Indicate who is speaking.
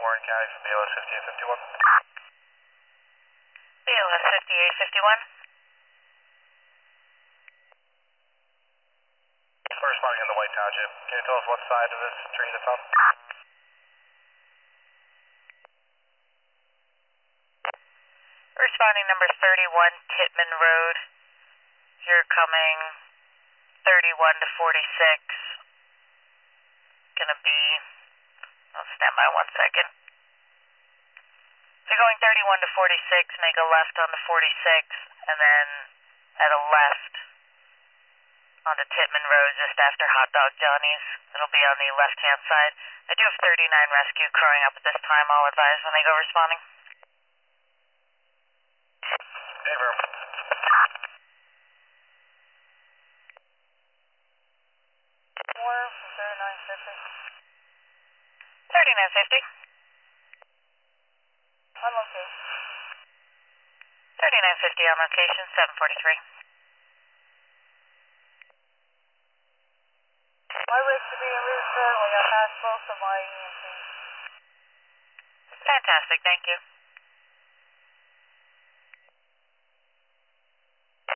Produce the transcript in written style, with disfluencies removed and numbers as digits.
Speaker 1: Warren County for BLS 5851.
Speaker 2: BLS 5851.
Speaker 1: We're responding on the White Township. Can you tell us what side of this tree that's on?
Speaker 2: Responding number 31 Titman Road. You're coming 31 to 46. Gonna be, I'll stand by 1 second. If you're going 31 to 46, make a left on the 46, and then at a left onto Titman Road just after Hot Dog Johnny's. It'll be on the left-hand side. I do have 39 rescue crowing up at this time. I'll advise when they go responding.
Speaker 1: Aver.
Speaker 2: 3950.
Speaker 3: I'm okay.
Speaker 2: 3950 on location, 743.
Speaker 3: My rigs are being moved currently. I passed both of my EMTs.
Speaker 2: Fantastic, thank you.